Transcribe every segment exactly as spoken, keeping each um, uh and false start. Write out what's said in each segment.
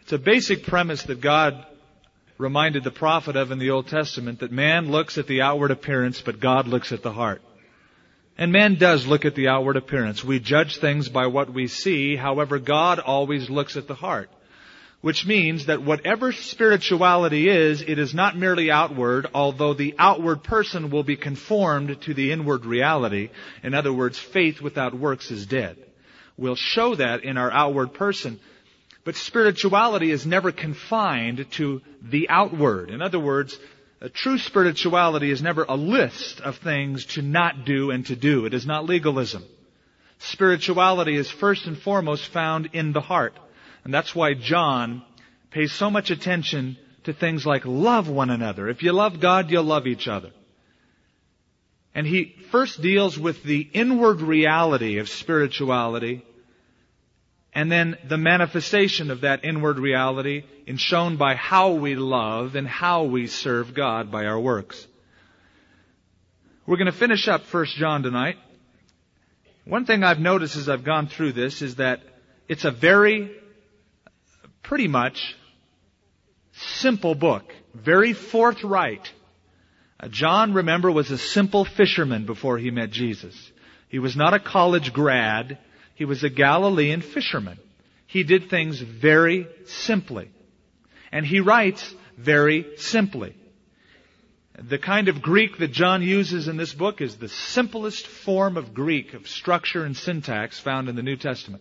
It's a basic premise that God reminded the prophet of in the Old Testament, that man looks at the outward appearance, but God looks at the heart. And man does look at the outward appearance. We judge things by what we see. However, God always looks at the heart. Which means that whatever spirituality is, it is not merely outward, although the outward person will be conformed to the inward reality. In other words, faith without works is dead. We'll show that in our outward person. But spirituality is never confined to the outward. In other words, a true spirituality is never a list of things to not do and to do. It is not legalism. Spirituality is first and foremost found in the heart. And that's why John pays so much attention to things like love one another. If you love God, you'll love each other. And he first deals with the inward reality of spirituality, and then the manifestation of that inward reality is shown by how we love and how we serve God by our works. We're going to finish up First John tonight. One thing I've noticed as I've gone through this is that it's a very, pretty much, simple book. Very forthright. Uh, John, remember, was a simple fisherman before he met Jesus. He was not a college grad. He was a Galilean fisherman. He did things very simply. And he writes very simply. The kind of Greek that John uses in this book is the simplest form of Greek, of structure and syntax found in the New Testament.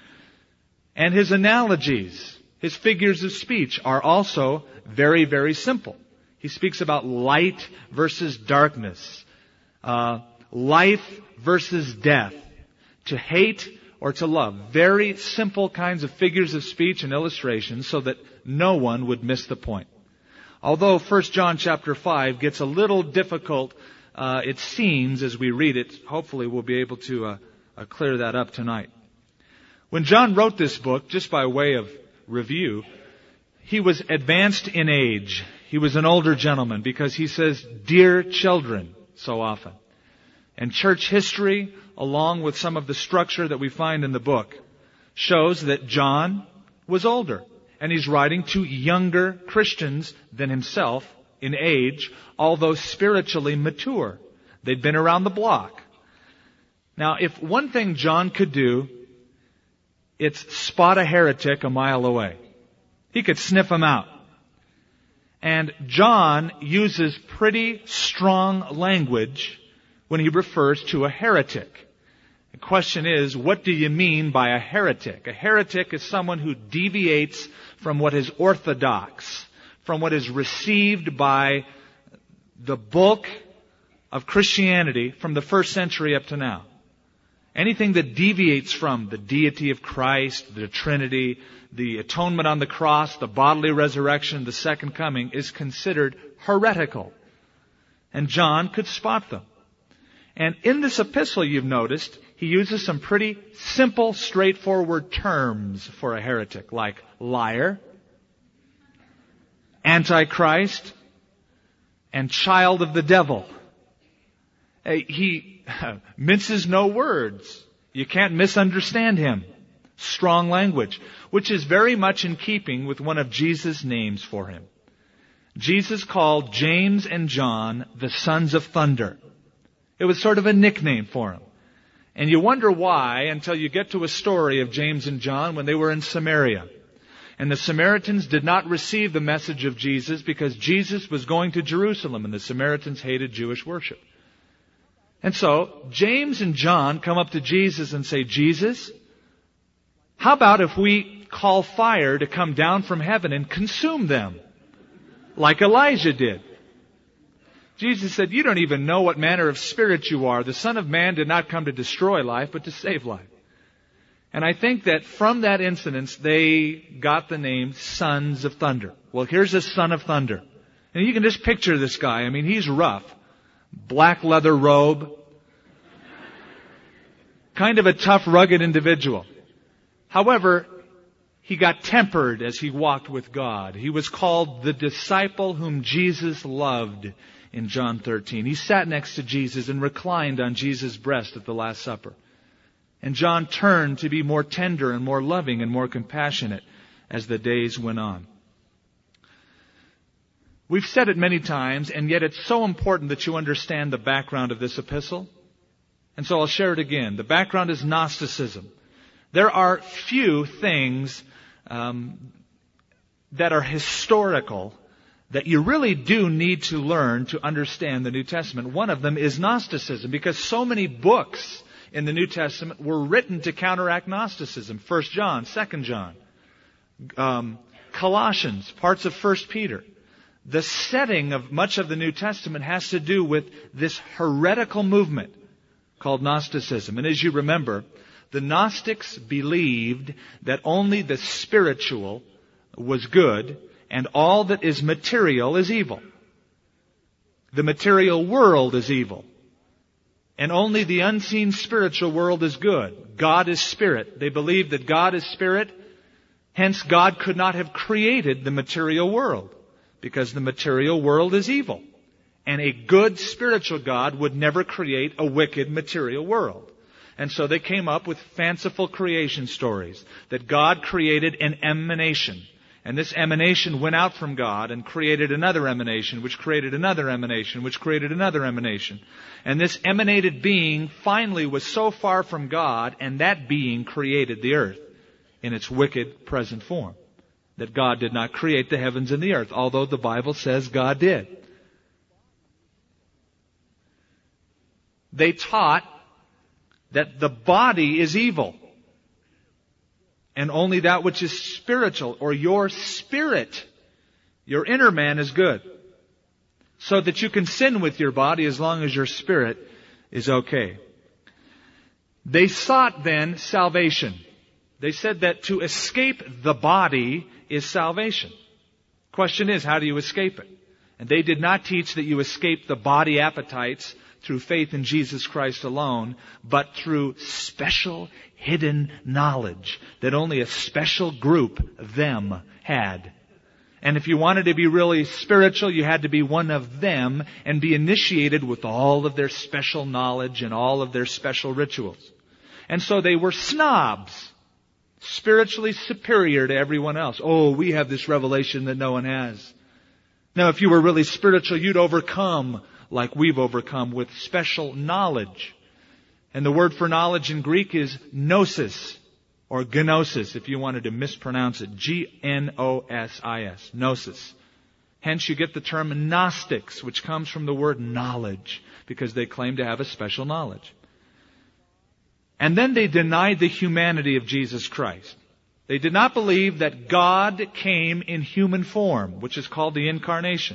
And his analogies, his figures of speech are also very, very simple. He speaks about light versus darkness, uh, life versus death, to hate or to love. Very simple kinds of figures of speech and illustrations so that no one would miss the point. Although First John chapter five gets a little difficult, uh, it seems, as we read it, hopefully we'll be able to uh, uh, clear that up tonight. When John wrote this book, just by way of review, he was advanced in age. He was an older gentleman because he says, "Dear children," so often. And church history, along with some of the structure that we find in the book, shows that John was older. And he's writing to younger Christians than himself in age, although spiritually mature. They'd been around the block. Now, if one thing John could do, it's spot a heretic a mile away. He could sniff him out. And John uses pretty strong language when he refers to a heretic. The question is, what do you mean by a heretic? A heretic is someone who deviates from what is orthodox, from what is received by the bulk of Christianity from the first century up to now. Anything that deviates from the deity of Christ, the Trinity, the atonement on the cross, the bodily resurrection, the second coming, is considered heretical. And John could spot them. And in this epistle, you've noticed, he uses some pretty simple, straightforward terms for a heretic, like liar, antichrist, and child of the devil. He minces no words. You can't misunderstand him. Strong language, which is very much in keeping with one of Jesus' names for him. Jesus called James and John the sons of thunder. It was sort of a nickname for him. And you wonder why until you get to a story of James and John when they were in Samaria. And the Samaritans did not receive the message of Jesus because Jesus was going to Jerusalem and the Samaritans hated Jewish worship. And so James and John come up to Jesus and say, "Jesus, how about if we call fire to come down from heaven and consume them like Elijah did?" Jesus said, "You don't even know what manner of spirit you are. The Son of Man did not come to destroy life, but to save life." And I think that from that incident, they got the name Sons of Thunder. Well, here's a son of thunder. And you can just picture this guy. I mean, he's rough. Black leather robe. Kind of a tough, rugged individual. However, he got tempered as he walked with God. He was called the disciple whom Jesus loved in John thirteen. He sat next to Jesus and reclined on Jesus' breast at the Last Supper. And John turned to be more tender and more loving and more compassionate as the days went on. We've said it many times, and yet it's so important that you understand the background of this epistle. And so I'll share it again. The background is Gnosticism. There are few things um, that are historical that you really do need to learn to understand the New Testament. One of them is Gnosticism, because so many books in the New Testament were written to counteract Gnosticism. First John, Second John, um, Colossians, parts of First Peter. The setting of much of the New Testament has to do with this heretical movement called Gnosticism. And as you remember, the Gnostics believed that only the spiritual was good and all that is material is evil. The material world is evil. And only the unseen spiritual world is good. God is spirit. They believed that God is spirit. Hence, God could not have created the material world, because the material world is evil. And a good spiritual God would never create a wicked material world. And so they came up with fanciful creation stories that God created an emanation. And this emanation went out from God and created another emanation, which created another emanation, which created another emanation. And this emanated being finally was so far from God, and that being created the earth in its wicked present form. That God did not create the heavens and the earth, although the Bible says God did. They taught that the body is evil, and only that which is spiritual, or your spirit, your inner man, is good. So that you can sin with your body as long as your spirit is okay. They sought then salvation. They said that to escape the body is salvation. Question is, how do you escape it? And they did not teach that you escape the body appetites through faith in Jesus Christ alone, but through special hidden knowledge that only a special group, them, had. And if you wanted to be really spiritual, you had to be one of them and be initiated with all of their special knowledge and all of their special rituals. And so they were snobs, spiritually superior to everyone else. Oh, we have this revelation that no one has. Now, if you were really spiritual, you'd overcome like we've overcome with special knowledge. And the word for knowledge in Greek is gnosis, or gnosis, if you wanted to mispronounce it. G N O S I S, gnosis. Hence you get the term Gnostics, which comes from the word knowledge, because they claim to have a special knowledge. And then they denied the humanity of Jesus Christ. They did not believe that God came in human form, which is called the incarnation.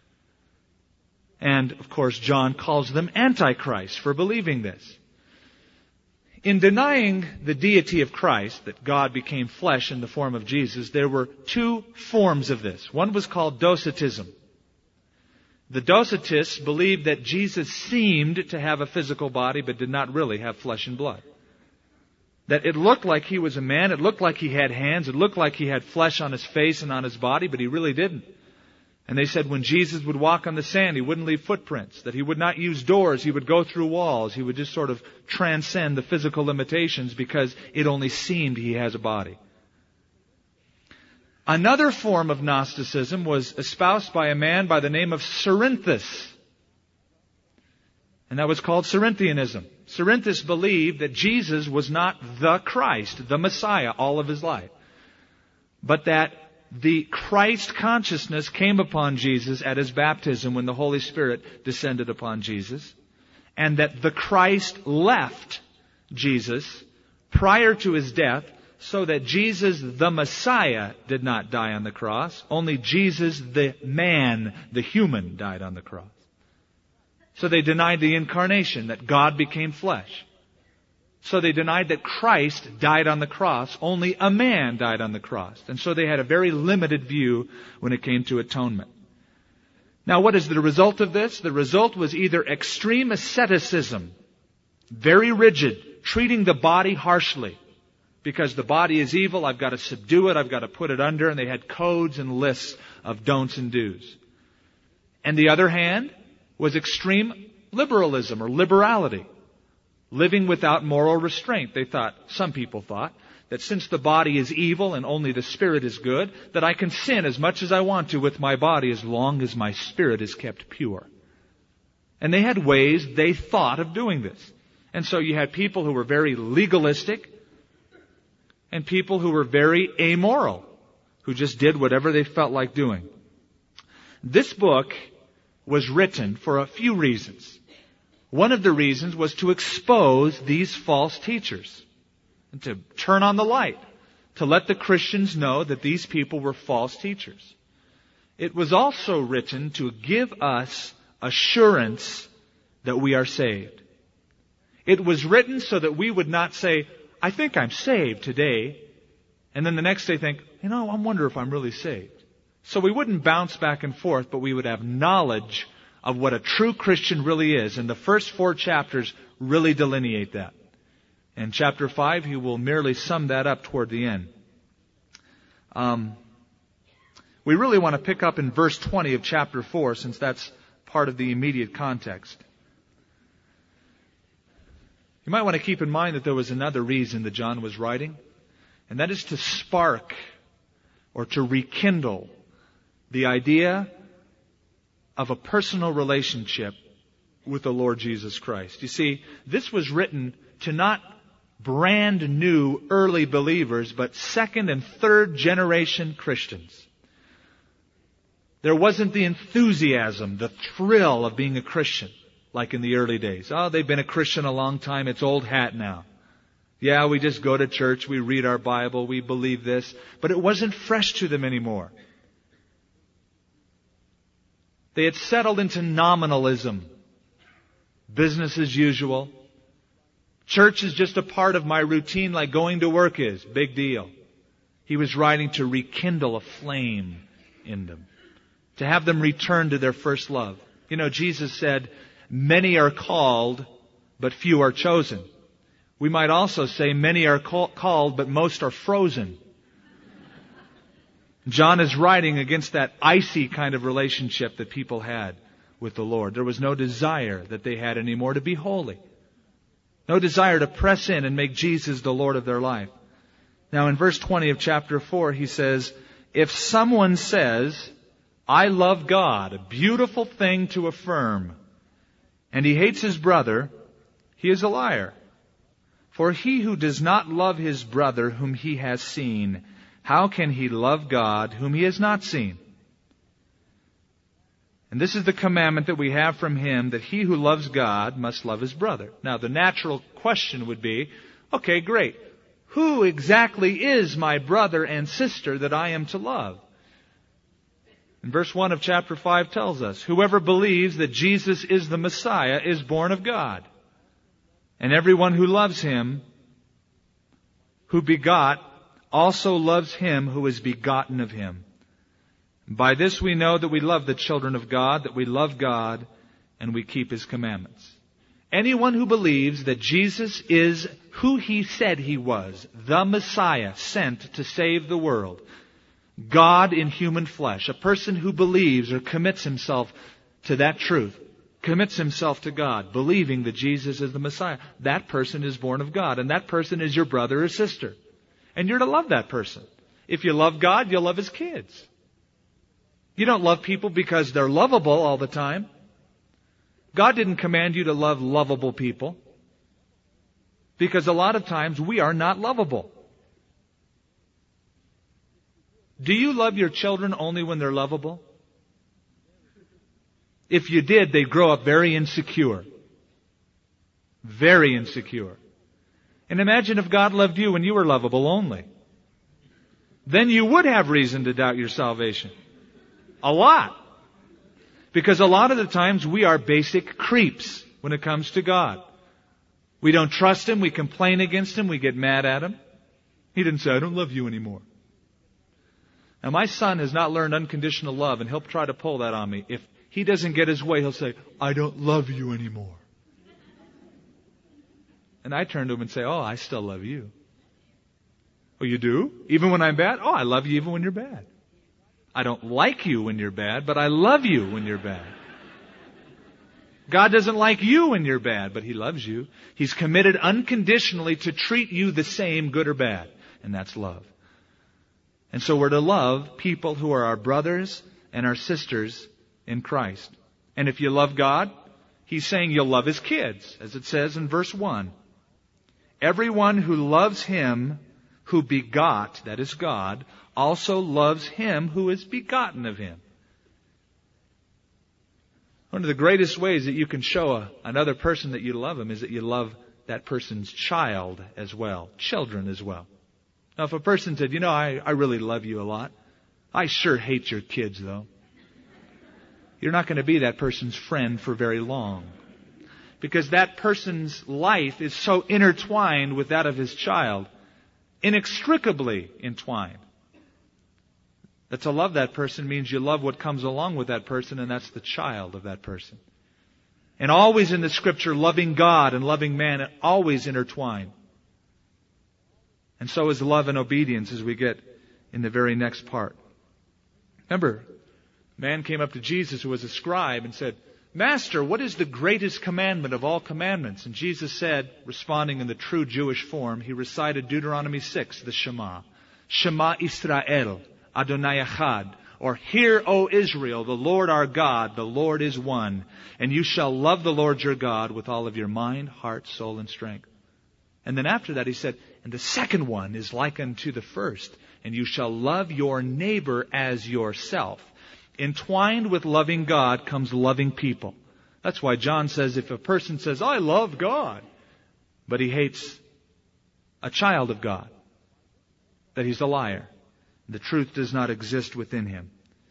And, of course, John calls them Antichrist for believing this. In denying the deity of Christ, that God became flesh in the form of Jesus, there were two forms of this. One was called Docetism. The Docetists believed that Jesus seemed to have a physical body, but did not really have flesh and blood. That it looked like he was a man, it looked like he had hands, it looked like he had flesh on his face and on his body, but he really didn't. And they said when Jesus would walk on the sand, he wouldn't leave footprints, that he would not use doors, he would go through walls, he would just sort of transcend the physical limitations because it only seemed he has a body. Another form of Gnosticism was espoused by a man by the name of Cerinthus. And that was called Cerinthianism. Cerinthus believed that Jesus was not the Christ, the Messiah, all of his life, but that the Christ consciousness came upon Jesus at his baptism when the Holy Spirit descended upon Jesus, and that the Christ left Jesus prior to his death so that Jesus, the Messiah, did not die on the cross. Only Jesus, the man, the human, died on the cross. So they denied the incarnation, that God became flesh. So they denied that Christ died on the cross. Only a man died on the cross. And so they had a very limited view when it came to atonement. Now, what is the result of this? The result was either extreme asceticism, very rigid, treating the body harshly. Because the body is evil, I've got to subdue it, I've got to put it under, and they had codes and lists of don'ts and do's. And the other hand was extreme liberalism or liberality. living without moral restraint. They thought, some people thought, that since the body is evil and only the spirit is good, that I can sin as much as I want to with my body as long as my spirit is kept pure. And they had ways they thought of doing this. And so you had people who were very legalistic and people who were very amoral, who just did whatever they felt like doing. This book was written for a few reasons. One of the reasons was to expose these false teachers and to turn on the light, to let the Christians know that these people were false teachers. It was also written to give us assurance that we are saved. It was written so that we would not say, I think I'm saved today, and then the next day think, you know, I wonder if I'm really saved. So we wouldn't bounce back and forth, but we would have knowledge of what a true Christian really is. And the first four chapters really delineate that. In chapter five, he will merely sum that up toward the end. Um, we really want to pick up in verse twenty of chapter four, since that's part of the immediate context. You might want to keep in mind that there was another reason that John was writing, and that is to spark or to rekindle the idea of a personal relationship with the Lord Jesus Christ. You see, this was written to not brand new early believers, but second and third generation Christians. There wasn't the enthusiasm, the thrill of being a Christian like in the early days. Oh, they've been a Christian a long time. It's old hat now. Yeah, we just go to church, we read our Bible, we believe this. But it wasn't fresh to them anymore. They had settled into nominalism. Business as usual. Church is just a part of my routine like going to work is. Big deal. He was writing to rekindle a flame in them. To have them return to their first love. You know, Jesus said, many are called, but few are chosen. We might also say, many are call- called, but most are frozen. John is writing against that icy kind of relationship that people had with the Lord. There was no desire that they had anymore to be holy. No desire to press in and make Jesus the Lord of their life. Now in verse twenty of chapter four, he says, if someone says, I love God, a beautiful thing to affirm, and he hates his brother, he is a liar. For he who does not love his brother whom he has seen, how can he love God whom he has not seen? And this is the commandment that we have from him, that he who loves God must love his brother. Now the natural question would be, okay, great. Who exactly is my brother and sister that I am to love? And verse one of chapter five tells us, whoever believes that Jesus is the Messiah is born of God. And everyone who loves him, who begot, also loves him who is begotten of him. By this we know that we love the children of God, that we love God, and we keep his commandments. Anyone who believes that Jesus is who he said he was, the Messiah sent to save the world, God in human flesh, a person who believes or commits himself to that truth, commits himself to God, believing that Jesus is the Messiah, that person is born of God, and that person is your brother or sister. And you're to love that person. If you love God, you'll love his kids. You don't love people because they're lovable all the time. God didn't command you to love lovable people, because a lot of times we are not lovable. Do you love your children only when they're lovable? If you did, they'd grow up very insecure. Very insecure. And imagine if God loved you when you were lovable only. Then you would have reason to doubt your salvation. A lot. Because a lot of the times we are basic creeps when it comes to God. We don't trust him, we complain against him, we get mad at him. He didn't say, I don't love you anymore. Now my son has not learned unconditional love, and he'll try to pull that on me. If he doesn't get his way, he'll say, I don't love you anymore. And I turn to him and say, oh, I still love you. Oh, you do? Even when I'm bad? Oh, I love you even when you're bad. I don't like you when you're bad, but I love you when you're bad. God doesn't like you when you're bad, but He loves you. He's committed unconditionally to treat you the same, good or bad. And that's love. And so we're to love people who are our brothers and our sisters in Christ. And if you love God, He's saying you'll love His kids, as it says in verse one. Everyone who loves Him who begot, that is God, also loves Him who is begotten of Him. One of the greatest ways that you can show a, another person that you love him is that you love that person's child as well, children as well. Now, if a person said, you know, I, I really love you a lot. I sure hate your kids, though. You're not going to be that person's friend for very long. Because that person's life is so intertwined with that of his child. Inextricably entwined. That to love that person means you love what comes along with that person, and that's the child of that person. And always in the Scripture, loving God and loving man are always intertwined. And so is love and obedience, as we get in the very next part. Remember, a man came up to Jesus who was a scribe and said, Master, what is the greatest commandment of all commandments? And Jesus said, responding in the true Jewish form, He recited Deuteronomy six, the Shema. Shema Israel, Adonai Echad. Or, Hear, O Israel, the Lord our God, the Lord is one. And you shall love the Lord your God with all of your mind, heart, soul, and strength. And then after that He said, and the second one is like unto the first. And you shall love your neighbor as yourself. Entwined with loving God comes loving people. That's why John says if a person says, I love God, but he hates a child of God, that he's a liar. The truth does not exist within him.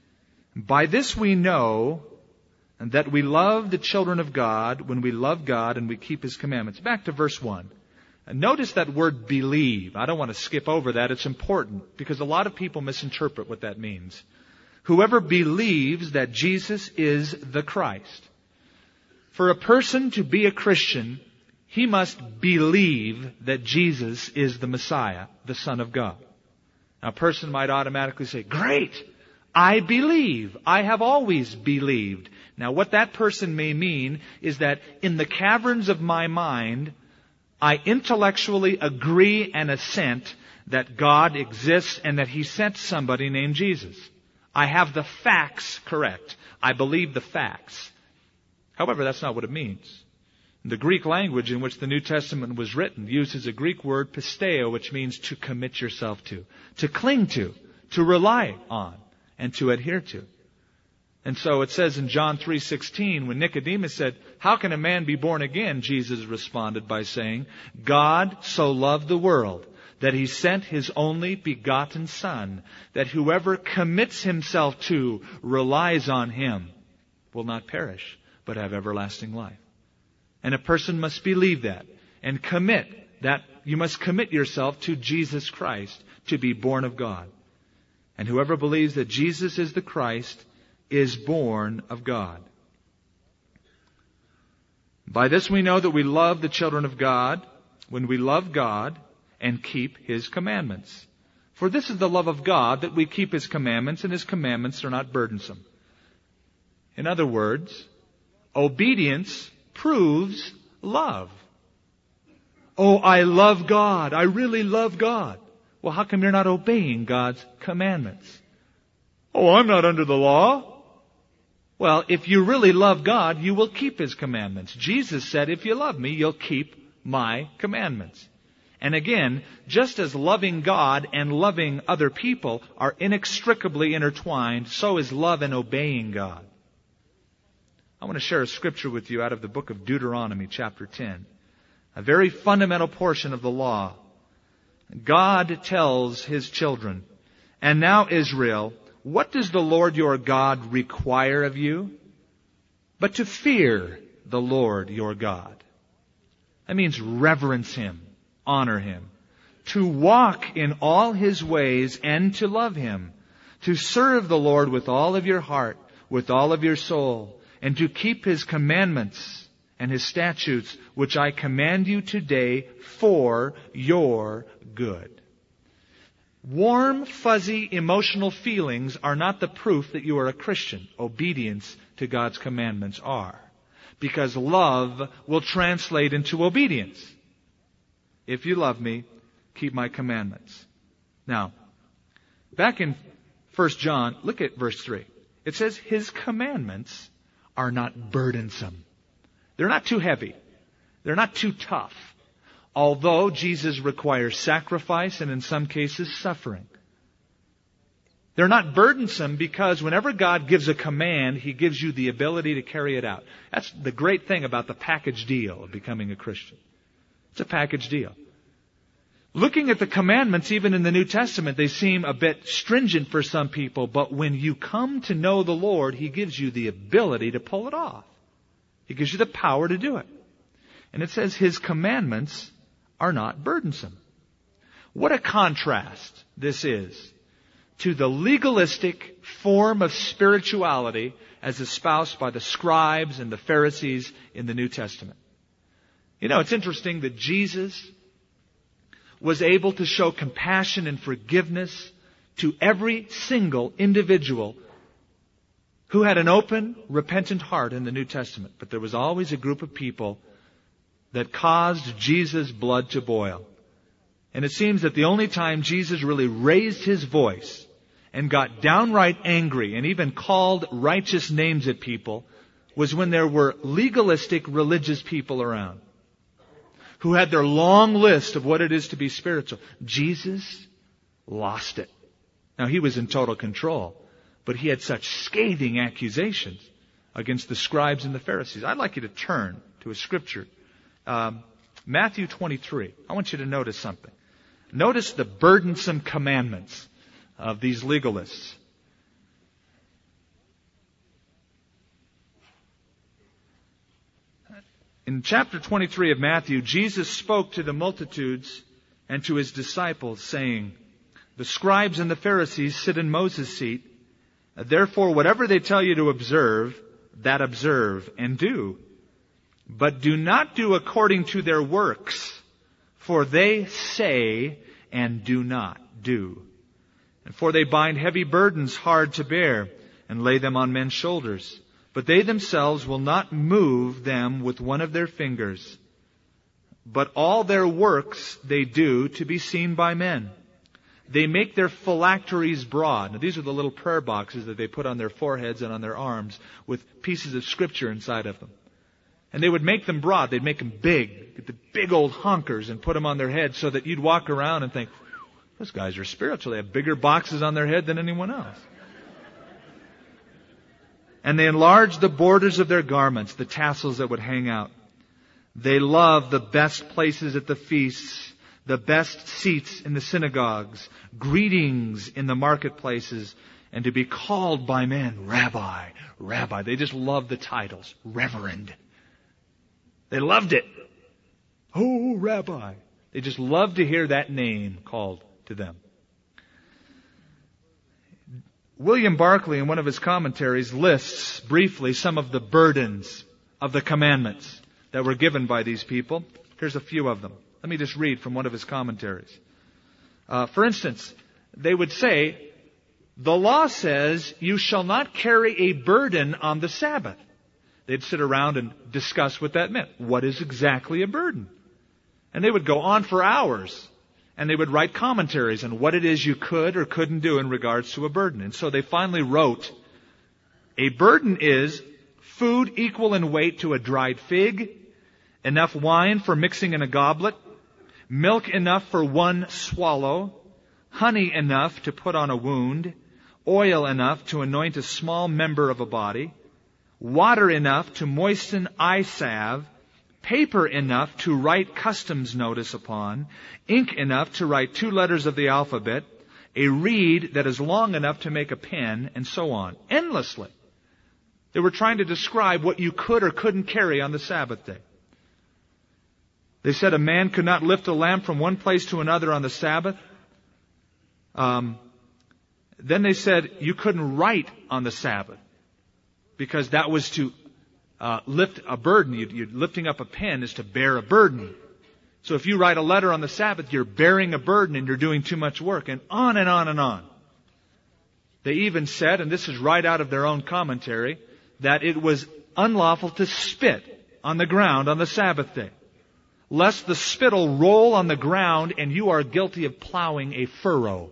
By this we know that we love the children of God when we love God and we keep His commandments. Back to verse one. Notice that word believe. I don't want to skip over that. It's important because a lot of people misinterpret what that means. Whoever believes that Jesus is the Christ. For a person to be a Christian, he must believe that Jesus is the Messiah, the Son of God. Now, a person might automatically say, great, I believe. I have always believed. Now, what that person may mean is that in the caverns of my mind, I intellectually agree and assent that God exists and that He sent somebody named Jesus. I have the facts correct. I believe the facts. However, that's not what it means. The Greek language in which the New Testament was written uses a Greek word pisteo, which means to commit yourself to, to cling to, to rely on, and to adhere to. And so it says in John three sixteen, when Nicodemus said, how can a man be born again? Jesus responded by saying, God so loved the world that He sent His only begotten Son, that whoever commits himself to, relies on Him, will not perish, but have everlasting life. And a person must believe that and commit that. You must commit yourself to Jesus Christ to be born of God. And whoever believes that Jesus is the Christ is born of God. By this we know that we love the children of God when we love God and keep His commandments. For this is the love of God, that we keep His commandments, and His commandments are not burdensome. In other words, obedience proves love. Oh, I love God. I really love God. Well, how come you're not obeying God's commandments? Oh, I'm not under the law. Well, if you really love God, you will keep His commandments. Jesus said, if you love me, you'll keep my commandments. And again, just as loving God and loving other people are inextricably intertwined, so is love and obeying God. I want to share a scripture with you out of the book of Deuteronomy, chapter ten. A very fundamental portion of the law. God tells His children, and now Israel, what does the Lord your God require of you? But to fear the Lord your God. That means reverence Him, honor Him. To walk in all His ways and to love Him. To serve the Lord with all of your heart, with all of your soul. And to keep His commandments and His statutes, which I command you today for your good. Warm, fuzzy, emotional feelings are not the proof that you are a Christian. Obedience to God's commandments are. because love will translate into obedience. If you love me, keep my commandments. Now, back in First John, look at verse three. It says, His commandments are not burdensome. They're not too heavy. They're not too tough. Although Jesus requires sacrifice and in some cases suffering. They're not burdensome because whenever God gives a command, He gives you the ability to carry it out. That's the great thing about the package deal of becoming a Christian. It's a package deal. Looking at the commandments, even in the New Testament, they seem a bit stringent for some people, but when you come to know the Lord, He gives you the ability to pull it off. He gives you the power to do it. And it says His commandments are not burdensome. What a contrast this is to the legalistic form of spirituality as espoused by the scribes and the Pharisees in the New Testament. You know, it's interesting that Jesus was able to show compassion and forgiveness to every single individual who had an open, repentant heart in the New Testament. But there was always a group of people that caused Jesus' blood to boil. And it seems that the only time Jesus really raised His voice and got downright angry and even called righteous names at people was when there were legalistic religious people around who had their long list of what it is to be spiritual. Jesus lost it. Now, He was in total control, but He had such scathing accusations against the scribes and the Pharisees. I'd like you to turn to a scripture. Um, Matthew twenty-three. I want you to notice something. Notice the burdensome commandments of these legalists. In chapter twenty-three of Matthew, Jesus spoke to the multitudes and to His disciples, saying, The scribes and the Pharisees sit in Moses' seat. Therefore, whatever they tell you to observe, that observe and do. But do not do according to their works, for they say and do not do. And for they bind heavy burdens hard to bear and lay them on men's shoulders. But they themselves will not move them with one of their fingers. But all their works they do to be seen by men. They make their phylacteries broad. Now, these are the little prayer boxes that they put on their foreheads and on their arms with pieces of scripture inside of them. And they would make them broad. They'd make them big. Get the big old honkers and put them on their head so that you'd walk around and think, those guys are spiritual. They have bigger boxes on their head than anyone else. And they enlarged the borders of their garments, the tassels that would hang out. They loved the best places at the feasts, the best seats in the synagogues, greetings in the marketplaces, and to be called by men, Rabbi, Rabbi. They just loved the titles, Reverend. They loved it. Oh, Rabbi. They just loved to hear that name called to them. William Barclay, in one of his commentaries, lists briefly some of the burdens of the commandments that were given by these people. Here's a few of them. Let me just read from one of his commentaries. Uh, for instance, they would say, the law says you shall not carry a burden on the Sabbath. They'd sit around and discuss what that meant. What is exactly a burden? And they would go on for hours. And they would write commentaries on what it is you could or couldn't do in regards to a burden. And so they finally wrote, a burden is food equal in weight to a dried fig, enough wine for mixing in a goblet, milk enough for one swallow, honey enough to put on a wound, oil enough to anoint a small member of a body, water enough to moisten eye salve, paper enough to write customs notice upon, ink enough to write two letters of the alphabet, a reed that is long enough to make a pen, and so on. Endlessly. They were trying to describe what you could or couldn't carry on the Sabbath day. They said a man could not lift a lamp from one place to another on the Sabbath. Um, then they said you couldn't write on the Sabbath because that was to uh, lift a burden. You, you, lifting up a pen is to bear a burden. So if you write a letter on the Sabbath, you're bearing a burden and you're doing too much work, and on and on and on. They even said, and this is right out of their own commentary, that it was unlawful to spit on the ground on the Sabbath day, lest the spittle roll on the ground and you are guilty of plowing a furrow.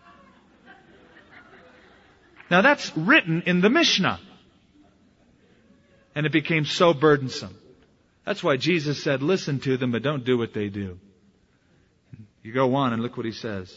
Now that's written in the Mishnah. And it became so burdensome. That's why Jesus said, listen to them, but don't do what they do. You go on and look what he says.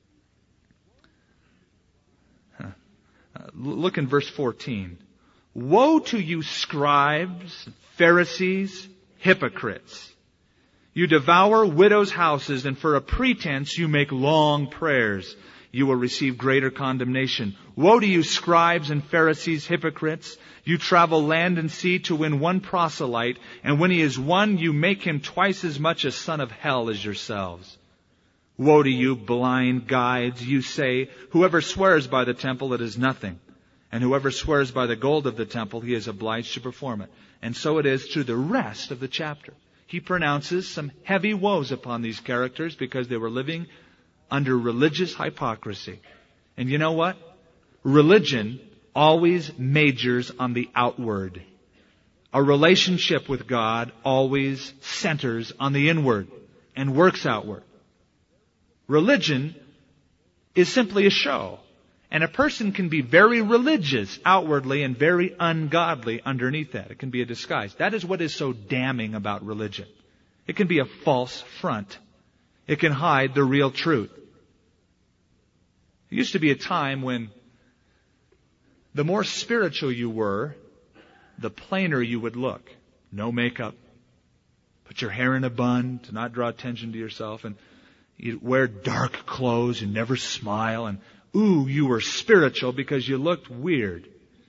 Huh. Uh, look in verse fourteen. Woe to you, scribes, Pharisees, hypocrites! You devour widows' houses, and for a pretense you make long prayers. You will receive greater condemnation. Woe to you, scribes and Pharisees, hypocrites! You travel land and sea to win one proselyte, and when he is won, you make him twice as much a son of hell as yourselves. Woe to you, blind guides! You say, whoever swears by the temple, it is nothing. And whoever swears by the gold of the temple, he is obliged to perform it. And so it is through the rest of the chapter. He pronounces some heavy woes upon these characters because they were living under religious hypocrisy. And you know what? Religion always majors on the outward. A relationship with God always centers on the inward and works outward. Religion is simply a show. And a person can be very religious outwardly and very ungodly underneath that. It can be a disguise. That is what is so damning about religion. It can be a false front. It can hide the real truth. There used to be a time when the more spiritual you were, the plainer you would look. No makeup. Put your hair in a bun to not draw attention to yourself. And you wear dark clothes and never smile. And ooh, you were spiritual because you looked weird.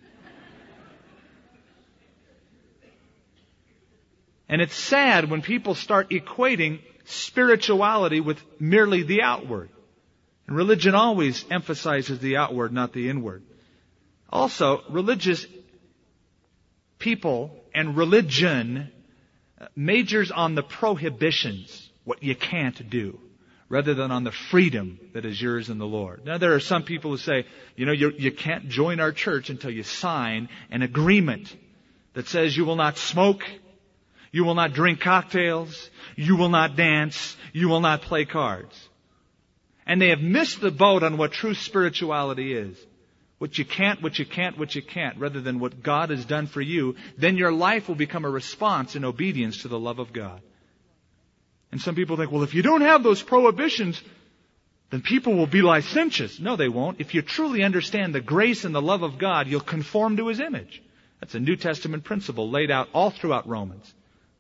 And it's sad when people start equating spirituality with merely the outward. And religion always emphasizes the outward, not the inward. Also, religious people and religion majors on the prohibitions, what you can't do, rather than on the freedom that is yours in the Lord. Now, there are some people who say, you know, you, you can't join our church until you sign an agreement that says you will not smoke, you will not drink cocktails, you will not dance, you will not play cards. And they have missed the boat on what true spirituality is. What you can't, what you can't, what you can't, rather than what God has done for you, then your life will become a response in obedience to the love of God. And some people think, well, if you don't have those prohibitions, then people will be licentious. No, they won't. If you truly understand the grace and the love of God, you'll conform to His image. That's a New Testament principle laid out all throughout Romans.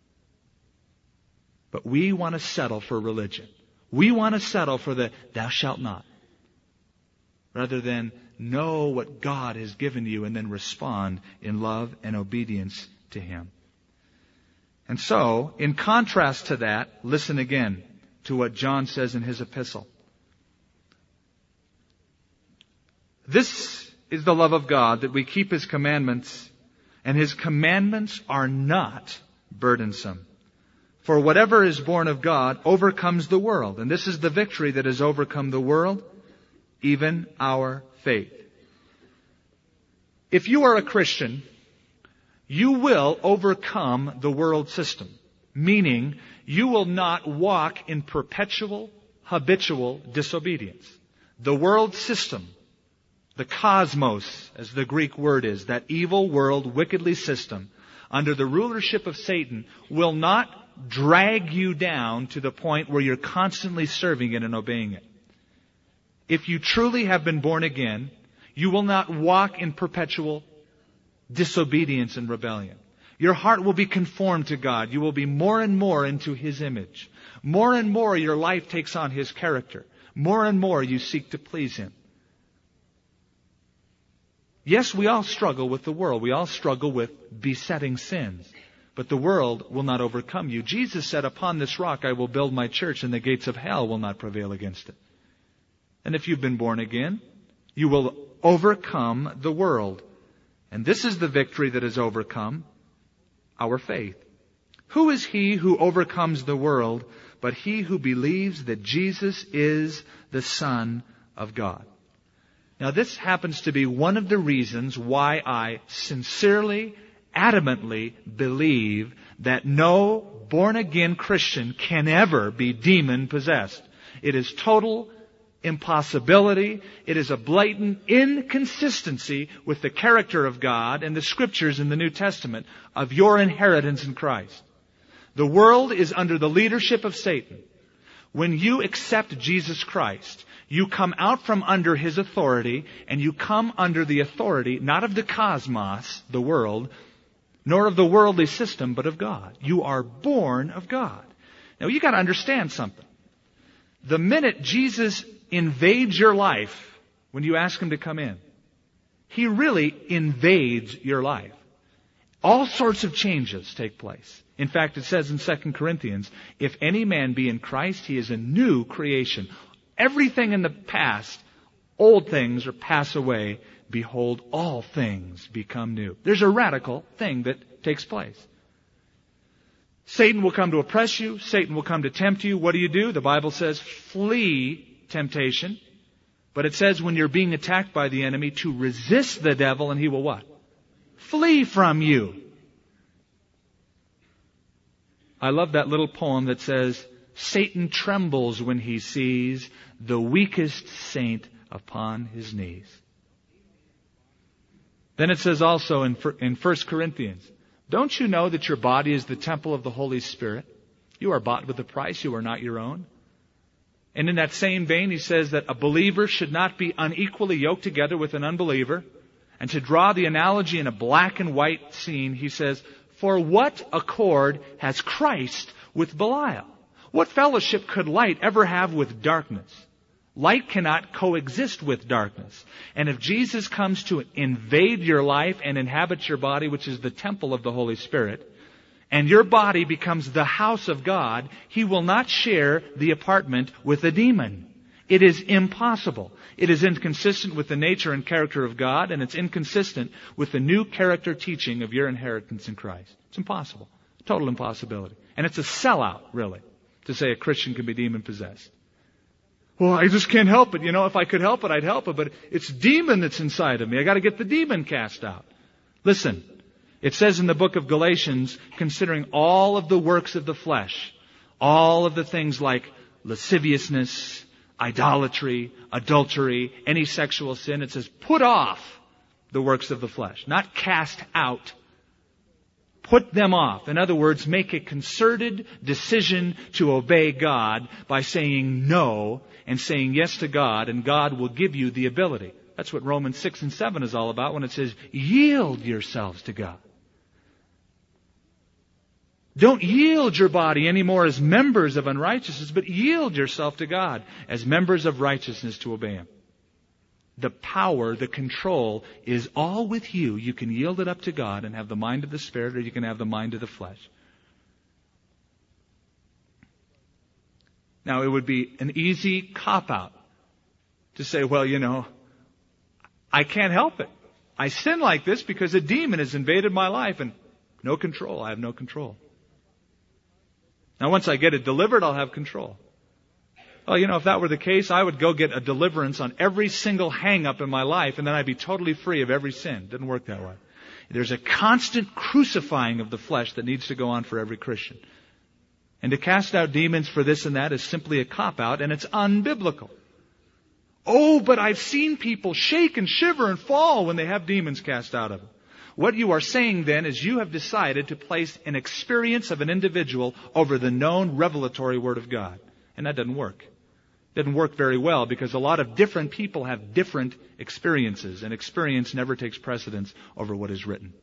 But we want to settle for religion. We want to settle for the thou shalt not, rather than know what God has given you and then respond in love and obedience to Him. And so, in contrast to that, listen again to what John says in his epistle. This is the love of God, that we keep His commandments, and His commandments are not burdensome. For whatever is born of God overcomes the world. And this is the victory that has overcome the world, even our faith. If you are a Christian, you will overcome the world system. Meaning, you will not walk in perpetual, habitual disobedience. The world system, the cosmos, as the Greek word is, that evil world, wickedly system, under the rulership of Satan, will not drag you down to the point where you're constantly serving it and obeying it. If you truly have been born again, you will not walk in perpetual disobedience and rebellion. Your heart will be conformed to God. You will be more and more into His image. More and more your life takes on His character. More and more you seek to please Him. Yes, we all struggle with the world. We all struggle with besetting sins. But the world will not overcome you. Jesus said, upon this rock I will build my church, and the gates of hell will not prevail against it. And if you've been born again, you will overcome the world. And this is the victory that has overcome our faith. Who is he who overcomes the world but he who believes that Jesus is the Son of God? Now, this happens to be one of the reasons why I sincerely adamantly believe that no born-again Christian can ever be demon-possessed. It is total impossibility. It is a blatant inconsistency with the character of God and the Scriptures in the New Testament of your inheritance in Christ. The world is under the leadership of Satan. When you accept Jesus Christ, you come out from under His authority, and you come under the authority not of the cosmos, the world, nor of the worldly system, but of God. You are born of God. Now you got to understand something. The minute Jesus invades your life, when you ask Him to come in, He really invades your life. All sorts of changes take place. In fact, it says in Second Corinthians, if any man be in Christ, he is a new creation. Everything in the past, old things are pass away. Behold, all things become new. There's a radical thing that takes place. Satan will come to oppress you. Satan will come to tempt you. What do you do? The Bible says, flee temptation. But it says when you're being attacked by the enemy, to resist the devil, and he will what? Flee from you. I love that little poem that says, Satan trembles when he sees the weakest saint upon his knees. Then it says also in, in First Corinthians, don't you know that your body is the temple of the Holy Spirit? You are bought with a price. You are not your own. And in that same vein, he says that a believer should not be unequally yoked together with an unbeliever. And to draw the analogy in a black and white scene, he says, for what accord has Christ with Belial? What fellowship could light ever have with darkness? Light cannot coexist with darkness. And if Jesus comes to invade your life and inhabit your body, which is the temple of the Holy Spirit, and your body becomes the house of God, He will not share the apartment with a demon. It is impossible. It is inconsistent with the nature and character of God, and it's inconsistent with the new character teaching of your inheritance in Christ. It's impossible. Total impossibility. And it's a sellout, really, to say a Christian can be demon-possessed. Well, I just can't help it. You know, if I could help it, I'd help it. But it's demon that's inside of me. I got to get the demon cast out. Listen, it says in the book of Galatians, considering all of the works of the flesh, all of the things like lasciviousness, idolatry, adultery, any sexual sin, it says put off the works of the flesh. Not cast out. Put them off. In other words, make a concerted decision to obey God by saying no and saying yes to God, and God will give you the ability. That's what Romans six and seven is all about when it says, yield yourselves to God. Don't yield your body anymore as members of unrighteousness, but yield yourself to God as members of righteousness to obey Him. The power, the control is all with you. You can yield it up to God and have the mind of the Spirit, or you can have the mind of the flesh. Now, it would be an easy cop-out to say, well, you know, I can't help it. I sin like this because a demon has invaded my life and no control. I have no control. Now, once I get it delivered, I'll have control. Well, you know, if that were the case, I would go get a deliverance on every single hang-up in my life, and then I'd be totally free of every sin. It doesn't work that way. There's a constant crucifying of the flesh that needs to go on for every Christian. And to cast out demons for this and that is simply a cop-out, and it's unbiblical. Oh, but I've seen people shake and shiver and fall when they have demons cast out of them. What you are saying then is you have decided to place an experience of an individual over the known revelatory Word of God. And that doesn't work. It doesn't work very well because a lot of different people have different experiences, and experience never takes precedence over what is written.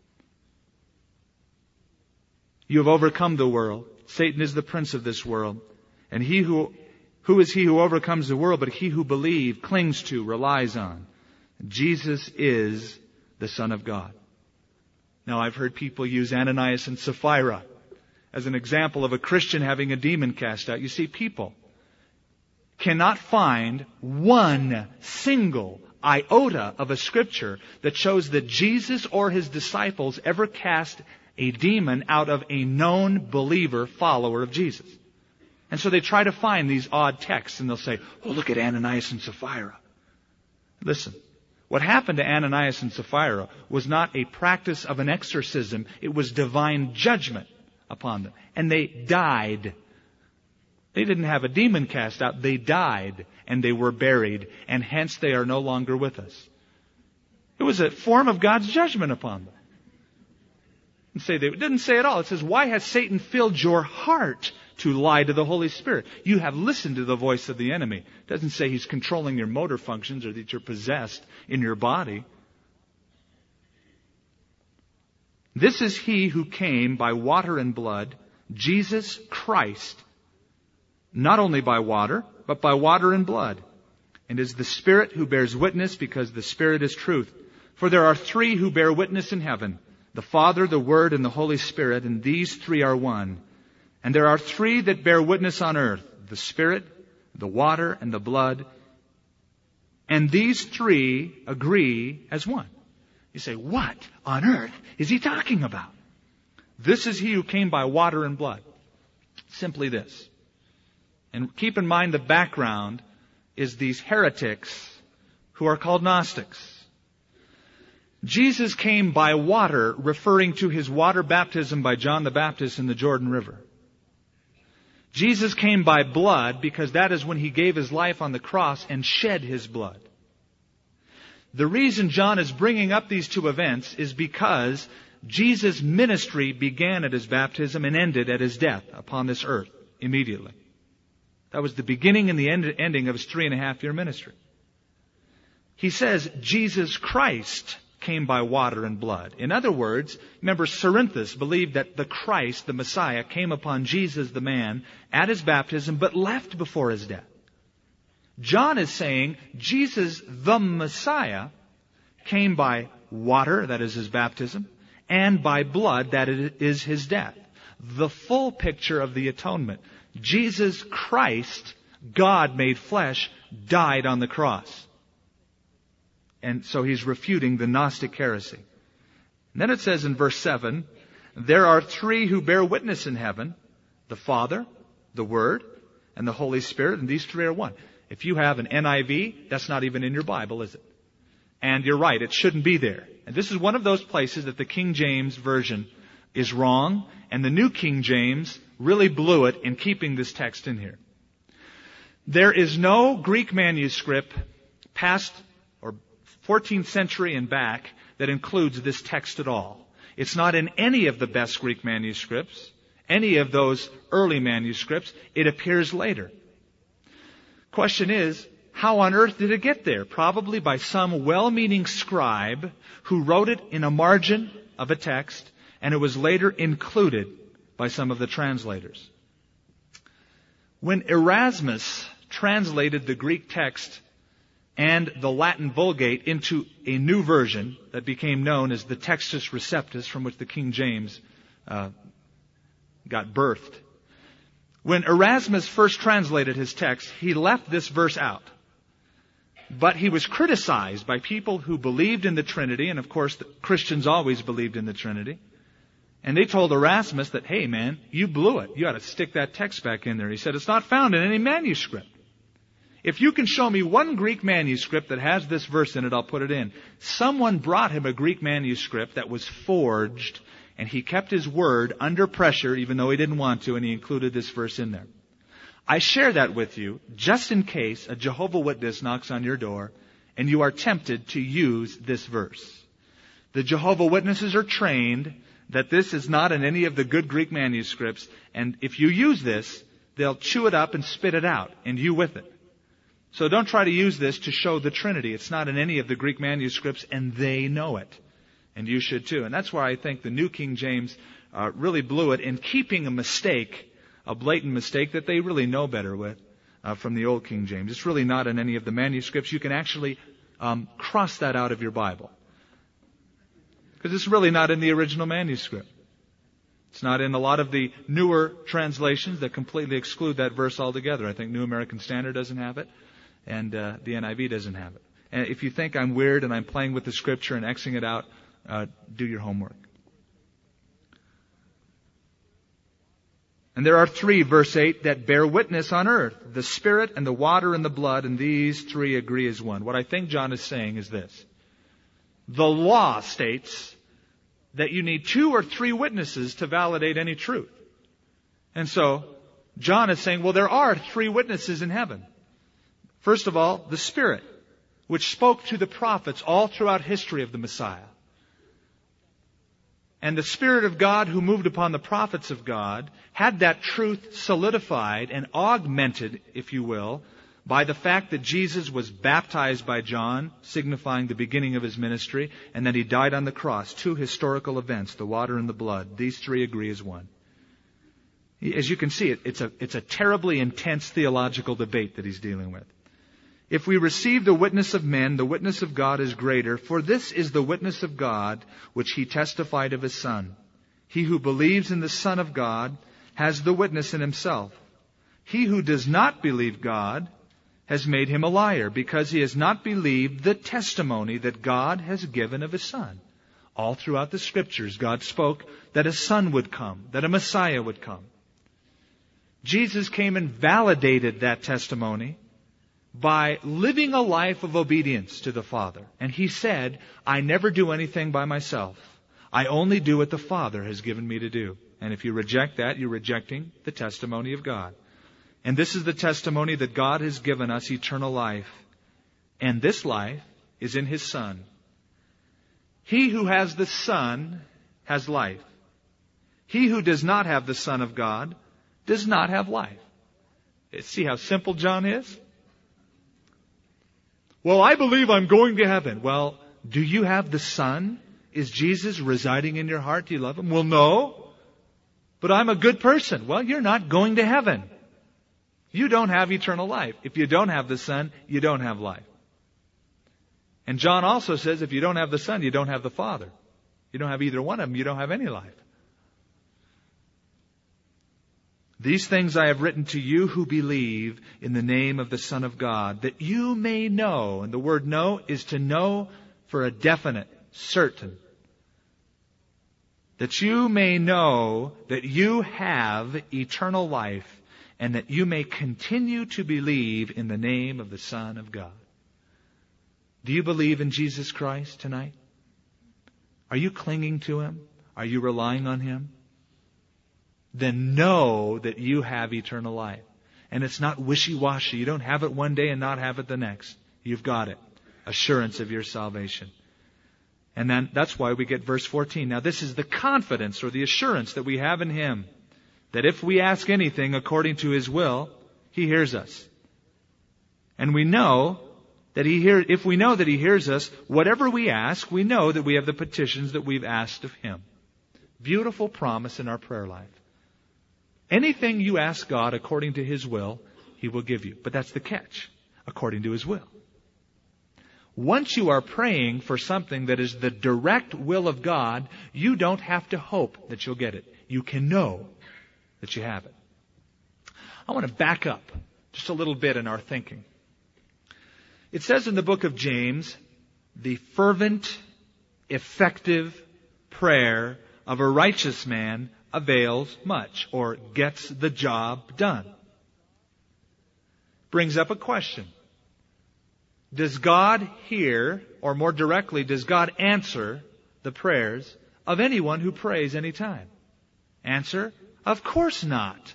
You have overcome the world. Satan is the prince of this world. And he who, who is he who overcomes the world but he who believes, clings to, relies on? Jesus is the Son of God. Now, I've heard people use Ananias and Sapphira as an example of a Christian having a demon cast out. You see, people cannot find one single iota of a scripture that shows that Jesus or His disciples ever cast a demon out of a known believer, follower of Jesus. And so they try to find these odd texts, and they'll say, oh, look at Ananias and Sapphira. Listen, What happened to Ananias and Sapphira was not a practice of an exorcism. It was divine judgment upon them. And they died. They didn't have a demon cast out. They died and they were buried. And hence they are no longer with us. It was a form of God's judgment upon them. And say they, it didn't say at all. It says, why has Satan filled your heart to lie to the Holy Spirit? You have listened to the voice of the enemy. It doesn't say he's controlling your motor functions or that you're possessed in your body. This is he who came by water and blood, Jesus Christ, not only by water, but by water and blood, and is the Spirit who bears witness, because the Spirit is truth. For there are three who bear witness in heaven, the Father, the Word, and the Holy Spirit, and these three are one. And there are three that bear witness on earth, the Spirit, the water, and the blood. And these three agree as one. You say, what on earth is he talking about? This is he who came by water and blood. Simply this. And keep in mind the background is these heretics who are called Gnostics. Jesus came by water, referring to his water baptism by John the Baptist in the Jordan River. Jesus came by blood because that is when he gave his life on the cross and shed his blood. The reason John is bringing up these two events is because Jesus' ministry began at his baptism and ended at his death upon this earth immediately. That was the beginning and the end, ending of his three and a half year ministry. He says Jesus Christ came by water and blood. In other words, remember, Cerinthus believed that the Christ, the Messiah, came upon Jesus the man at his baptism, but left before his death. John is saying Jesus the Messiah came by water, that is his baptism, and by blood, that is his death. The full picture of the atonement. Jesus Christ, God made flesh, died on the cross. And so he's refuting the Gnostic heresy. And then it says in verse seven, there are three who bear witness in heaven, the Father, the Word, and the Holy Spirit, and these three are one. If you have an N I V, that's not even in your Bible, is it? And you're right, it shouldn't be there. And this is one of those places that the King James Version is wrong, and the New King James really blew it in keeping this text in here. There is no Greek manuscript past or fourteenth century and back that includes this text at all. It's not in any of the best Greek manuscripts, any of those early manuscripts. It appears later. Question is, how on earth did it get there? Probably by some well-meaning scribe who wrote it in a margin of a text, and it was later included by some of the translators. When Erasmus translated the Greek text and the Latin Vulgate into a new version that became known as the Textus Receptus, from which the King James uh, got birthed. When Erasmus first translated his text, he left this verse out. But he was criticized by people who believed in the Trinity, and of course the Christians always believed in the Trinity. And they told Erasmus that, hey man, you blew it. You ought to stick that text back in there. He said, it's not found in any manuscript. If you can show me one Greek manuscript that has this verse in it, I'll put it in. Someone brought him a Greek manuscript that was forged, and he kept his word under pressure, even though he didn't want to, and he included this verse in there. I share that with you just in case a Jehovah's Witness knocks on your door and you are tempted to use this verse. The Jehovah's Witnesses are trained that this is not in any of the good Greek manuscripts, and if you use this, they'll chew it up and spit it out, and you with it. So don't try to use this to show the Trinity. It's not in any of the Greek manuscripts, and they know it. And you should too. And that's why I think the New King James uh, really blew it in keeping a mistake, a blatant mistake that they really know better with uh, from the Old King James. It's really not in any of the manuscripts. You can actually um, cross that out of your Bible. Because it's really not in the original manuscript. It's not in a lot of the newer translations that completely exclude that verse altogether. I think New American Standard doesn't have it, and uh, the N I V doesn't have it. And if you think I'm weird and I'm playing with the Scripture and Xing it out, uh, do your homework. And there are three, verse eight, that bear witness on earth, the Spirit and the water and the blood, and these three agree as one. What I think John is saying is this. The law states that you need two or three witnesses to validate any truth. And so, John is saying, well, there are three witnesses in heaven. First of all, the Spirit, which spoke to the prophets all throughout history of the Messiah. And the Spirit of God who moved upon the prophets of God had that truth solidified and augmented, if you will, by the fact that Jesus was baptized by John, signifying the beginning of his ministry, and that he died on the cross. Two historical events, the water and the blood. These three agree as one. As you can see, it's a, it's a terribly intense theological debate that he's dealing with. If we receive the witness of men, the witness of God is greater, for this is the witness of God which he testified of his Son. He who believes in the Son of God has the witness in himself. He who does not believe God has made him a liar, because he has not believed the testimony that God has given of his Son. All throughout the Scriptures, God spoke that a Son would come, that a Messiah would come. Jesus came and validated that testimony by living a life of obedience to the Father. And he said, I never do anything by myself. I only do what the Father has given me to do. And if you reject that, you're rejecting the testimony of God. And this is the testimony that God has given us, eternal life. And this life is in his Son. He who has the Son has life. He who does not have the Son of God does not have life. See how simple John is? Well, I believe I'm going to heaven. Well, do you have the Son? Is Jesus residing in your heart? Do you love him? Well, no. But I'm a good person. Well, you're not going to heaven. You don't have eternal life. If you don't have the Son, you don't have life. And John also says if you don't have the Son, you don't have the Father. You don't have either one of them, you don't have any life. These things I have written to you who believe in the name of the Son of God, that you may know, and the word know is to know for a definite, certain, that you may know that you have eternal life, and that you may continue to believe in the name of the Son of God. Do you believe in Jesus Christ tonight? Are you clinging to him? Are you relying on him? Then know that you have eternal life. And it's not wishy-washy. You don't have it one day and not have it the next. You've got it. Assurance of your salvation. And then that's why we get verse fourteen. Now this is the confidence or the assurance that we have in him, that if we ask anything according to his will, he hears us. And we know that he hear, if we know that he hears us, whatever we ask, we know that we have the petitions that we've asked of him. Beautiful promise in our prayer life. Anything you ask God according to his will, he will give you. But that's the catch. According to his will. Once you are praying for something that is the direct will of God, you don't have to hope that you'll get it. You can know that you have it. I want to back up just a little bit in our thinking. It says in the book of James, the fervent, effective prayer of a righteous man avails much, or gets the job done. Brings up a question. Does God hear, or more directly, does God answer the prayers of anyone who prays any time? Answer, of course not.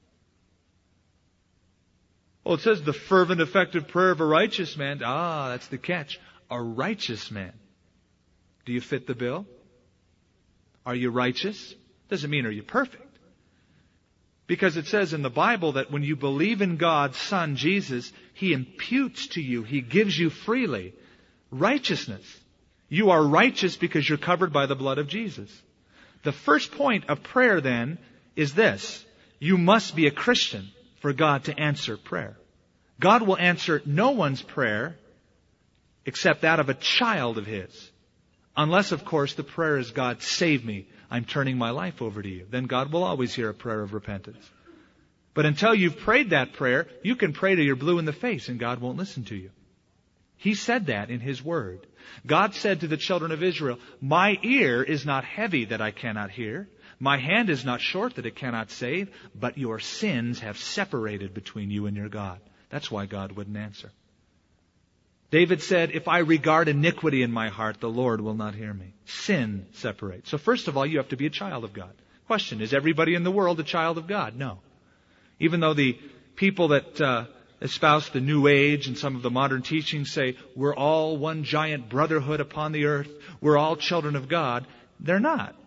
Well, it says the fervent, effective prayer of a righteous man. Ah, that's the catch. A righteous man. Do you fit the bill? Are you righteous? Doesn't mean are you perfect. Because it says in the Bible that when you believe in God's Son, Jesus, he imputes to you, he gives you freely righteousness. You are righteous because you're covered by the blood of Jesus. The first point of prayer then is this. You must be a Christian for God to answer prayer. God will answer no one's prayer except that of a child of his. Unless, of course, the prayer is, God, save me. I'm turning my life over to you. Then God will always hear a prayer of repentance. But until you've prayed that prayer, you can pray till you're blue in the face and God won't listen to you. He said that in his word. God said to the children of Israel, my ear is not heavy that I cannot hear. My hand is not short that it cannot save. But your sins have separated between you and your God. That's why God wouldn't answer. David said, if I regard iniquity in my heart, the Lord will not hear me. Sin separates. So first of all, you have to be a child of God. Question, is everybody in the world a child of God? No. Even though the people that uh, espouse the New Age and some of the modern teachings say, we're all one giant brotherhood upon the earth, we're all children of God, they're not.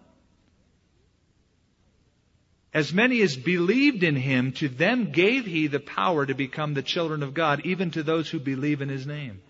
As many as believed in Him, to them gave He the power to become the children of God, even to those who believe in His name.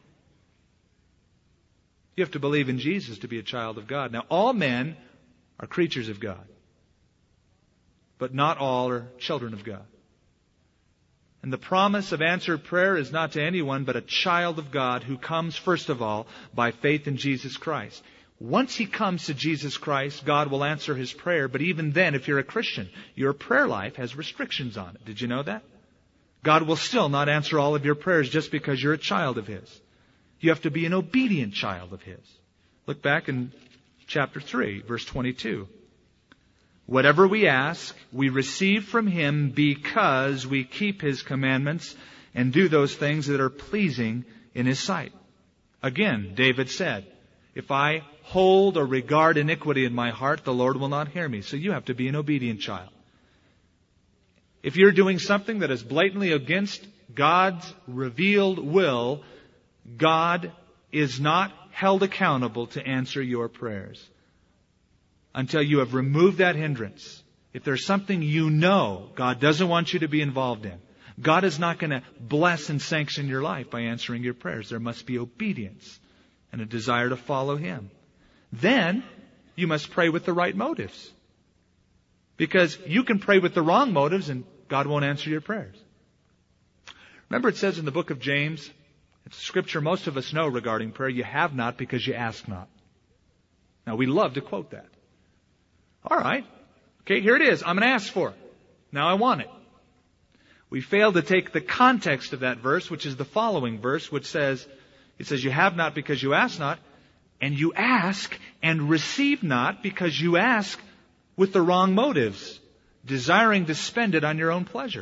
You have to believe in Jesus to be a child of God. Now, all men are creatures of God, but not all are children of God. And the promise of answered prayer is not to anyone but a child of God who comes, first of all, by faith in Jesus Christ. Once he comes to Jesus Christ, God will answer his prayer. But even then, if you're a Christian, your prayer life has restrictions on it. Did you know that? God will still not answer all of your prayers just because you're a child of His. You have to be an obedient child of His. Look back in chapter three, verse twenty-two. Whatever we ask, we receive from Him because we keep His commandments and do those things that are pleasing in His sight. Again, David said, if I hold or regard iniquity in my heart, the Lord will not hear me. So you have to be an obedient child. If you're doing something that is blatantly against God's revealed will, God is not held accountable to answer your prayers until you have removed that hindrance. If there's something you know God doesn't want you to be involved in, God is not going to bless and sanction your life by answering your prayers. There must be obedience and a desire to follow Him. Then you must pray with the right motives. Because you can pray with the wrong motives and God won't answer your prayers. Remember, it says in the book of James, it's a scripture most of us know regarding prayer, you have not because you ask not. Now, we love to quote that. All right. Okay, here it is. I'm going to ask for it. Now I want it. We fail to take the context of that verse, which is the following verse, which says, it says, you have not because you ask not, and you ask and receive not because you ask with the wrong motives, desiring to spend it on your own pleasure.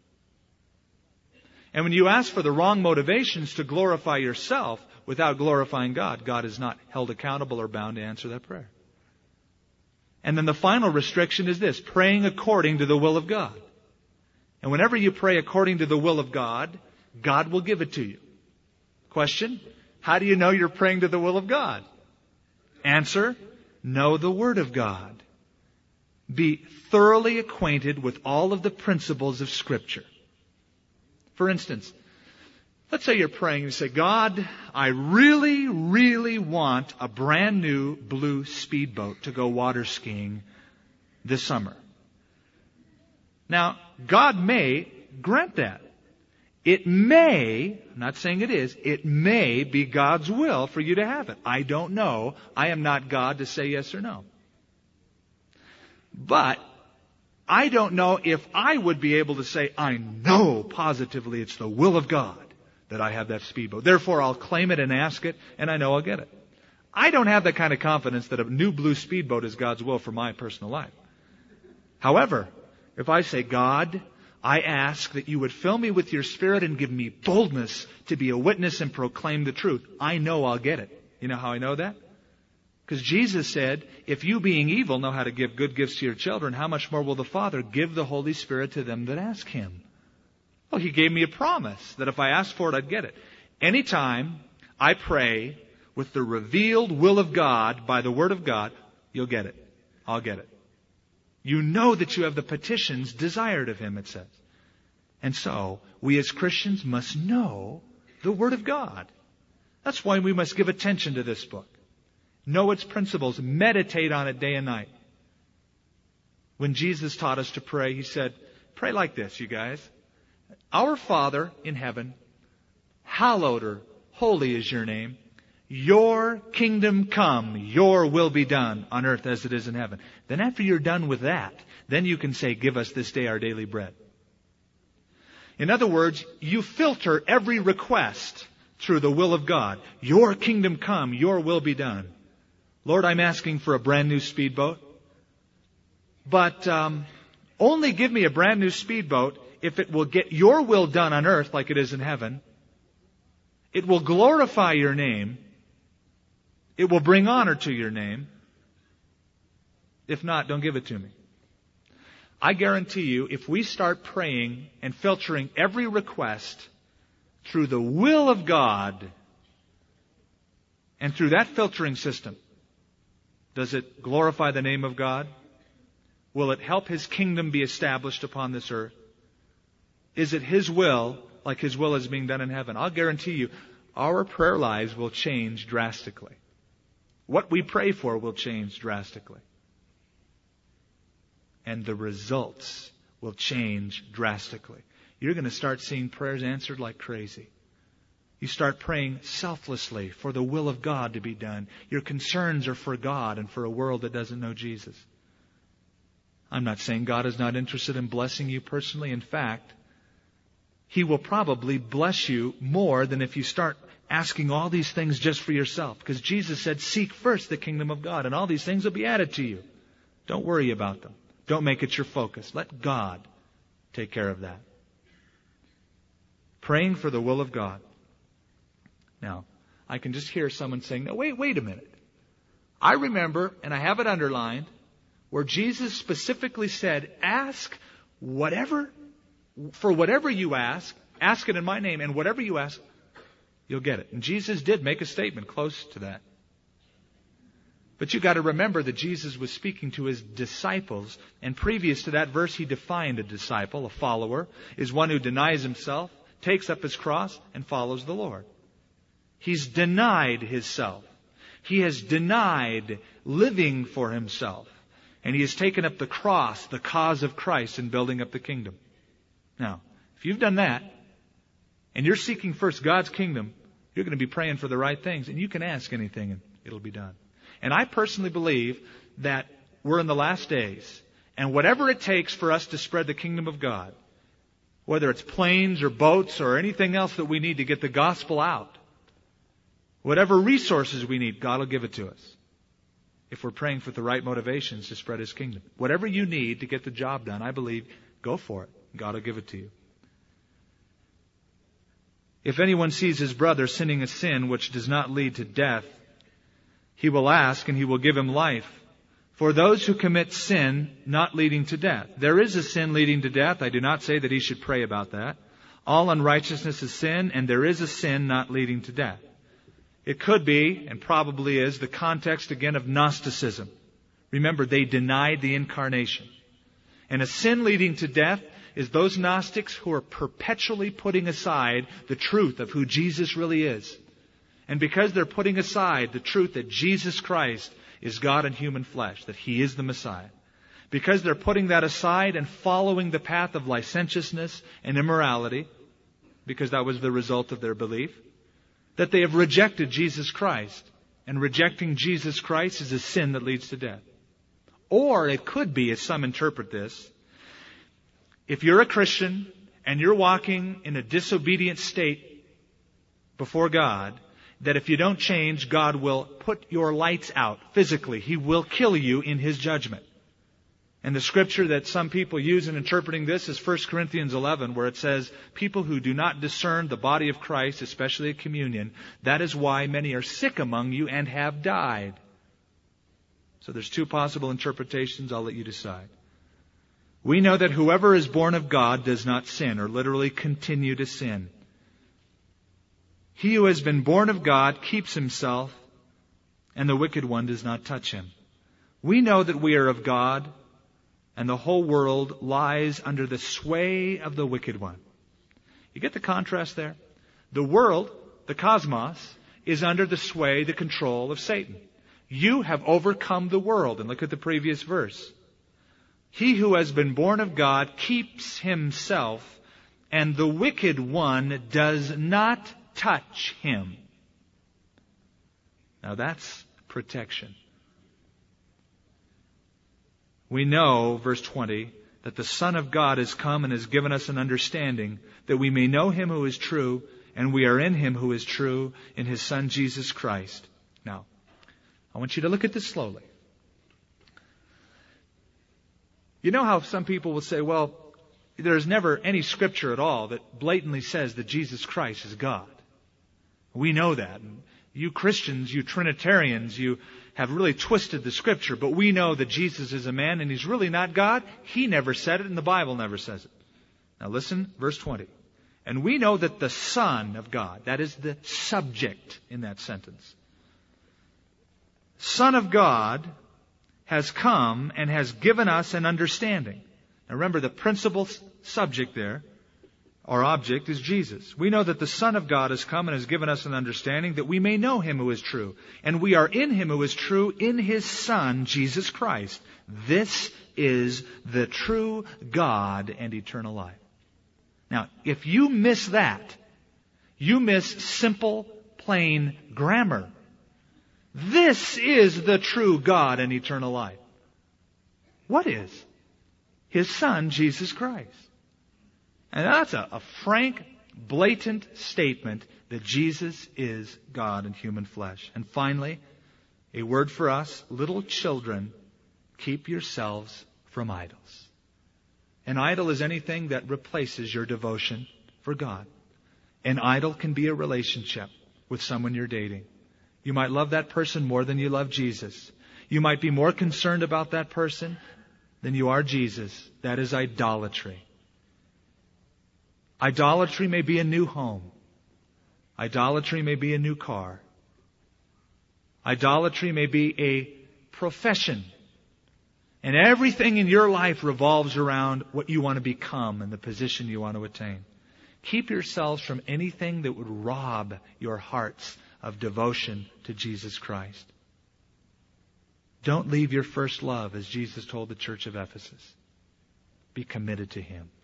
And when you ask for the wrong motivations to glorify yourself without glorifying God, God is not held accountable or bound to answer that prayer. And then the final restriction is this, praying according to the will of God. And whenever you pray according to the will of God, God will give it to you. Question, how do you know you're praying to the will of God? Answer, know the Word of God. Be thoroughly acquainted with all of the principles of Scripture. For instance, let's say you're praying and you say, God, I really, really want a brand new blue speedboat to go water skiing this summer. Now, God may grant that. It may, I'm not saying it is, it may be God's will for you to have it. I don't know. I am not God to say yes or no. But I don't know if I would be able to say, I know positively it's the will of God that I have that speedboat. Therefore, I'll claim it and ask it, and I know I'll get it. I don't have that kind of confidence that a new blue speedboat is God's will for my personal life. However, if I say, God, I ask that you would fill me with your Spirit and give me boldness to be a witness and proclaim the truth, I know I'll get it. You know how I know that? Because Jesus said, if you being evil know how to give good gifts to your children, how much more will the Father give the Holy Spirit to them that ask Him? Well, He gave me a promise that if I asked for it, I'd get it. Anytime I pray with the revealed will of God by the Word of God, you'll get it. I'll get it. You know that you have the petitions desired of Him, it says. And so, we as Christians must know the Word of God. That's why we must give attention to this book. Know its principles. Meditate on it day and night. When Jesus taught us to pray, He said, pray like this, you guys. Our Father in heaven, hallowed or holy is your name. Your kingdom come, your will be done on earth as it is in heaven. Then after you're done with that, then you can say, give us this day our daily bread. In other words, you filter every request through the will of God. Your kingdom come, your will be done. Lord, I'm asking for a brand new speedboat. But um, only give me a brand new speedboat if it will get your will done on earth like it is in heaven. It will glorify your name. It will bring honor to your name. If not, don't give it to me. I guarantee you, if we start praying and filtering every request through the will of God and through that filtering system, does it glorify the name of God? Will it help His kingdom be established upon this earth? Is it His will, like His will is being done in heaven? I'll guarantee you, our prayer lives will change drastically. What we pray for will change drastically. And the results will change drastically. You're going to start seeing prayers answered like crazy. You start praying selflessly for the will of God to be done. Your concerns are for God and for a world that doesn't know Jesus. I'm not saying God is not interested in blessing you personally. In fact, He will probably bless you more than if you start asking all these things just for yourself. Because Jesus said, seek first the kingdom of God, and all these things will be added to you. Don't worry about them. Don't make it your focus. Let God take care of that. Praying for the will of God. Now, I can just hear someone saying, no, wait, wait a minute. I remember, and I have it underlined, where Jesus specifically said, ask whatever, for whatever you ask, ask it in my name, and whatever you ask, you'll get it. And Jesus did make a statement close to that. But you got to remember that Jesus was speaking to His disciples, and previous to that verse, He defined a disciple, a follower, is one who denies himself, takes up his cross, and follows the Lord. He's denied himself. He has denied living for himself. And he has taken up the cross, the cause of Christ, in building up the kingdom. Now, if you've done that, and you're seeking first God's kingdom, you're going to be praying for the right things, and you can ask anything, and it'll be done. And I personally believe that we're in the last days, and whatever it takes for us to spread the kingdom of God, whether it's planes or boats or anything else that we need to get the gospel out, whatever resources we need, God will give it to us. If we're praying for the right motivations to spread His kingdom. Whatever you need to get the job done, I believe, go for it. God will give it to you. If anyone sees his brother sinning a sin which does not lead to death, he will ask and He will give him life. For those who commit sin not leading to death. There is a sin leading to death. I do not say that he should pray about that. All unrighteousness is sin, and there is a sin not leading to death. It could be, and probably is, the context again of Gnosticism. Remember, they denied the incarnation. And a sin leading to death is those Gnostics who are perpetually putting aside the truth of who Jesus really is. And because they're putting aside the truth that Jesus Christ is God in human flesh, that He is the Messiah, because they're putting that aside and following the path of licentiousness and immorality, because that was the result of their belief, that they have rejected Jesus Christ. And rejecting Jesus Christ is a sin that leads to death. Or it could be, as some interpret this, if you're a Christian and you're walking in a disobedient state before God, that if you don't change, God will put your lights out physically. He will kill you in His judgment. And the scripture that some people use in interpreting this is First Corinthians eleven, where it says, people who do not discern the body of Christ, especially at communion, that is why many are sick among you and have died. So there's two possible interpretations. I'll let you decide. We know that whoever is born of God does not sin, or literally continue to sin. He who has been born of God keeps himself, and the wicked one does not touch him. We know that we are of God, and the whole world lies under the sway of the wicked one. You get the contrast there? The world, the cosmos, is under the sway, the control of Satan. You have overcome the world. And look at the previous verse. He who has been born of God keeps himself, and the wicked one does not touch him. Now that's protection. We know, verse twenty, that the Son of God has come and has given us an understanding that we may know Him who is true, and we are in Him who is true, in His Son Jesus Christ. Now, I want you to look at this slowly. You know how some people will say, well, there's never any scripture at all that blatantly says that Jesus Christ is God. We know that. You Christians, you Trinitarians, you have really twisted the Scripture, but we know that Jesus is a man and He's really not God. He never said it and the Bible never says it. Now listen, verse twenty. And we know that the Son of God, that is the subject in that sentence, Son of God has come and has given us an understanding. Now remember, the principal subject there, or object, is Jesus. We know that the Son of God has come and has given us an understanding that we may know Him who is true. And we are in Him who is true, in His Son, Jesus Christ. This is the true God and eternal life. Now, if you miss that, you miss simple, plain grammar. This is the true God and eternal life. What is? His Son, Jesus Christ. And that's a, a frank, blatant statement that Jesus is God in human flesh. And finally, a word for us, little children, keep yourselves from idols. An idol is anything that replaces your devotion for God. An idol can be a relationship with someone you're dating. You might love that person more than you love Jesus. You might be more concerned about that person than you are Jesus. That is idolatry. Idolatry may be a new home. Idolatry may be a new car. Idolatry may be a profession. And everything in your life revolves around what you want to become and the position you want to attain. Keep yourselves from anything that would rob your hearts of devotion to Jesus Christ. Don't leave your first love, as Jesus told the church of Ephesus. Be committed to Him.